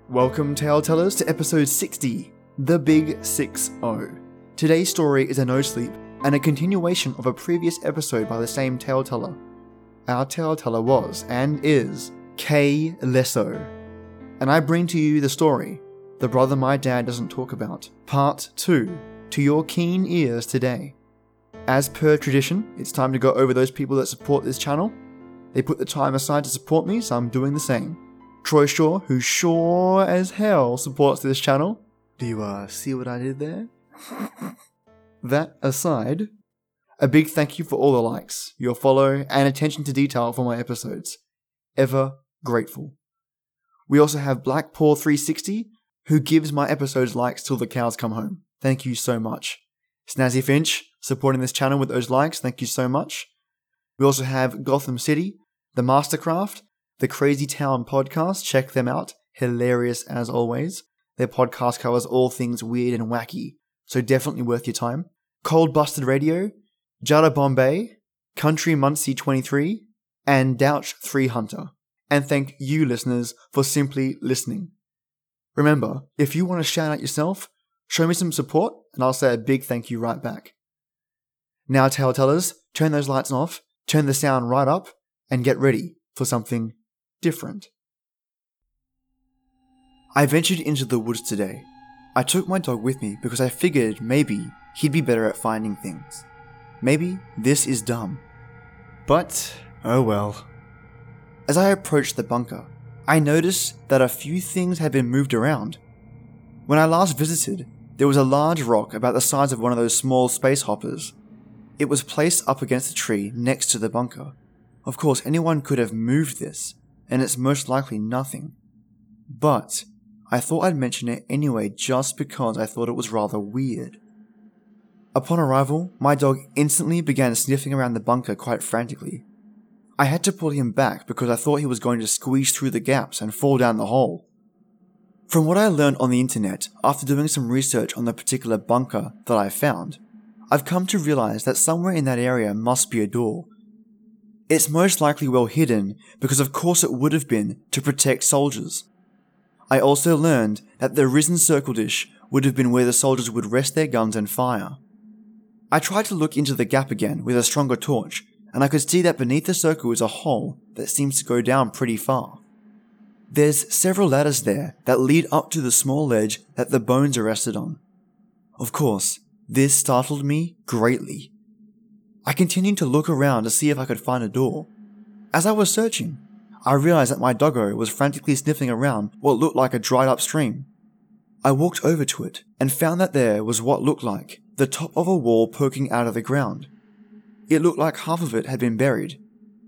Welcome, Tale Tellers, to episode 60, The Big 6-0. Today's story is a no sleep and a continuation of a previous episode by the same tale teller. Our tale teller was, and is, Kay Lesso. And I bring to you the story, The Brother My Dad Doesn't Talk About, Part 2, to your keen ears today. As per tradition, it's time to go over those people that support this channel. They put the time aside to support me, so I'm doing the same. Troy Shaw, who sure as hell supports this channel. Do you see what I did there? That aside, a big thank you for all the likes, your follow, and attention to detail for my episodes. Ever grateful. We also have Blackpaw360, who gives my episodes likes till the cows come home. Thank you so much. Snazzy Finch, supporting this channel with those likes. Thank you so much. We also have Gotham City, The Mastercraft, The Crazy Town Podcast. Check them out. Hilarious as always. Their podcast covers all things weird and wacky, so definitely worth your time. Cold Busted Radio, Jada Bombay, Country Muncie 23, and Douch 3 Hunter. And thank you, listeners, for simply listening. Remember, if you want to shout out yourself, show me some support, and I'll say a big thank you right back. Now, tale tellers, turn those lights off, turn the sound right up, and get ready for something different. I ventured into the woods today. I took my dog with me because I figured maybe he'd be better at finding things. Maybe this is dumb. But, oh well. As I approached the bunker, I noticed that a few things had been moved around. When I last visited, there was a large rock about the size of one of those small space hoppers. It was placed up against a tree next to the bunker. Of course, anyone could have moved this, and it's most likely nothing. But I thought I'd mention it anyway just because I thought it was rather weird. Upon arrival, my dog instantly began sniffing around the bunker quite frantically. I had to pull him back because I thought he was going to squeeze through the gaps and fall down the hole. From what I learned on the internet after doing some research on the particular bunker that I found, I've come to realize that somewhere in that area must be a door. It's most likely well hidden because of course it would have been to protect soldiers. I also learned that the risen circle dish would have been where the soldiers would rest their guns and fire. I tried to look into the gap again with a stronger torch, and I could see that beneath the circle is a hole that seems to go down pretty far. There's several ladders there that lead up to the small ledge that the bones are rested on. Of course, this startled me greatly. I continued to look around to see if I could find a door. As I was searching, I realized that my doggo was frantically sniffing around what looked like a dried up stream. I walked over to it and found that there was what looked like the top of a wall poking out of the ground. It looked like half of it had been buried.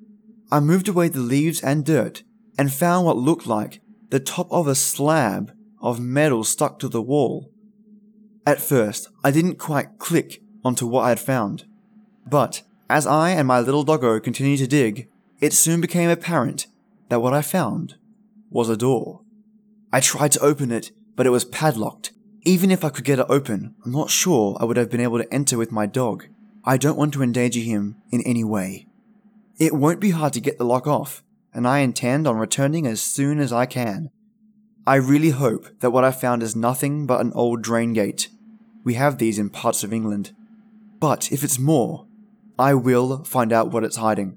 I moved away the leaves and dirt and found what looked like the top of a slab of metal stuck to the wall. At first, I didn't quite click onto what I had found. But as I and my little doggo continued to dig, it soon became apparent that what I found was a door. I tried to open it, but it was padlocked. Even if I could get it open, I'm not sure I would have been able to enter with my dog. I don't want to endanger him in any way. It won't be hard to get the lock off, and I intend on returning as soon as I can. I really hope that what I found is nothing but an old drain gate. We have these in parts of England. But if it's more, I will find out what it's hiding.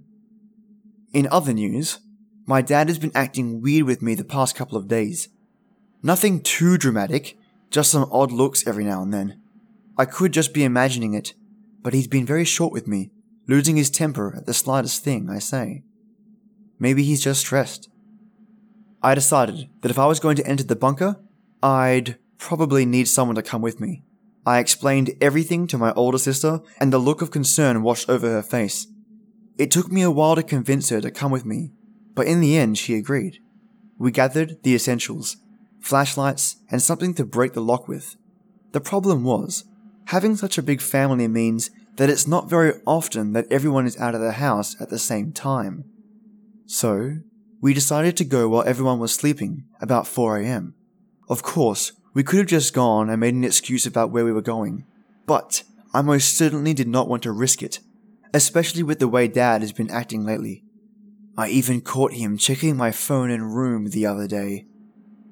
In other news, my dad has been acting weird with me the past couple of days. Nothing too dramatic, just some odd looks every now and then. I could just be imagining it, but he's been very short with me, losing his temper at the slightest thing I say. Maybe he's just stressed. I decided that if I was going to enter the bunker, I'd probably need someone to come with me. I explained everything to my older sister, and the look of concern washed over her face. It took me a while to convince her to come with me, but in the end she agreed. We gathered the essentials, flashlights, and something to break the lock with. The problem was, having such a big family means that it's not very often that everyone is out of the house at the same time. So, we decided to go while everyone was sleeping, about 4 a.m. Of course, we could have just gone and made an excuse about where we were going, but I most certainly did not want to risk it, especially with the way Dad has been acting lately. I even caught him checking my phone and room the other day.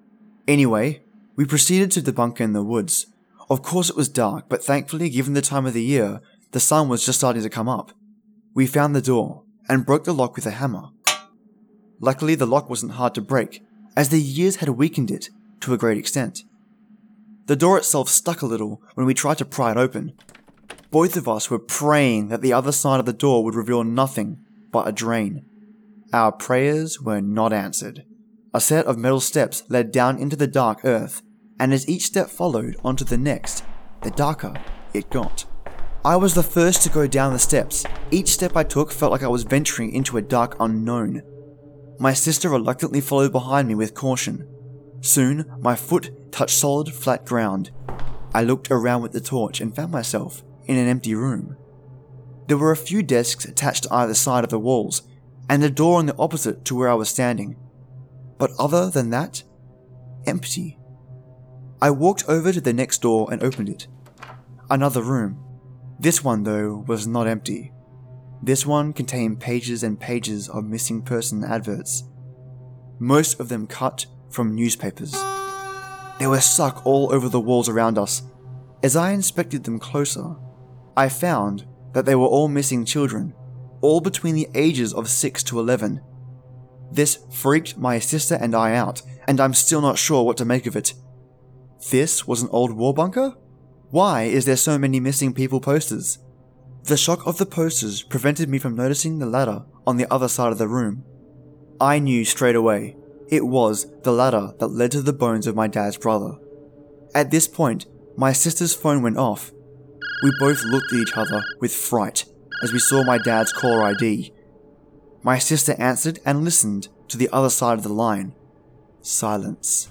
Anyway, we proceeded to the bunker in the woods. Of course it was dark, but thankfully, given the time of the year, the sun was just starting to come up. We found the door and broke the lock with a hammer. Luckily, the lock wasn't hard to break, as the years had weakened it to a great extent. The door itself stuck a little when we tried to pry it open. Both of us were praying that the other side of the door would reveal nothing but a drain. Our prayers were not answered. A set of metal steps led down into the dark earth, and as each step followed onto the next, the darker it got. I was the first to go down the steps. Each step I took felt like I was venturing into a dark unknown. My sister reluctantly followed behind me with caution. Soon, my foot touched solid, flat ground. I looked around with the torch and found myself in an empty room. There were a few desks attached to either side of the walls, and a door on the opposite to where I was standing. But other than that, empty. I walked over to the next door and opened it. Another room. This one, though, was not empty. This one contained pages and pages of missing person adverts. Most of them cut from newspapers. They were stuck all over the walls around us. As I inspected them closer, I found that they were all missing children, all between the ages of 6 to 11. This freaked my sister and I out, and I'm still not sure what to make of it. This was an old war bunker? Why is there so many missing people posters? The shock of the posters prevented me from noticing the ladder on the other side of the room. I knew straight away it was the ladder that led to the bones of my dad's brother. At this point, my sister's phone went off. We both looked at each other with fright as we saw my dad's caller ID. My sister answered and listened to the other side of the line. Silence.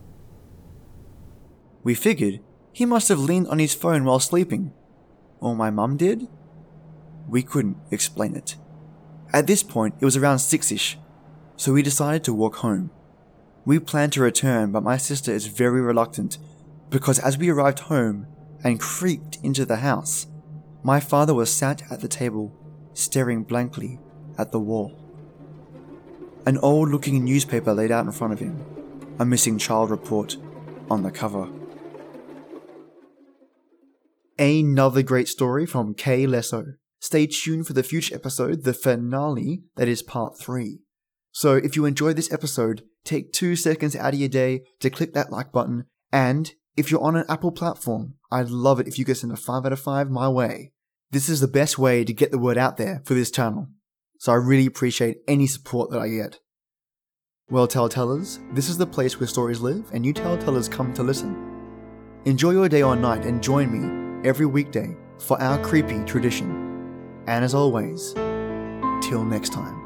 We figured he must have leaned on his phone while sleeping. Or my mum did? We couldn't explain it. At this point, it was around 6ish, so we decided to walk home. We planned to return, but my sister is very reluctant because as we arrived home and creeped into the house, my father was sat at the table, staring blankly at the wall. An old-looking newspaper laid out in front of him, a missing child report on the cover. Another great story from Kay Lesso. Stay tuned for the future episode, the finale, that is part 3. So if you enjoyed this episode, take 2 seconds out of your day to click that like button, and if you're on an Apple platform, I'd love it if you could send a 5 out of 5 my way. This is the best way to get the word out there for this channel, so I really appreciate any support that I get. Well, Telltellers, this is the place where stories live and you Telltellers come to listen. Enjoy your day or night and join me every weekday for our creepy tradition. And as always, till next time.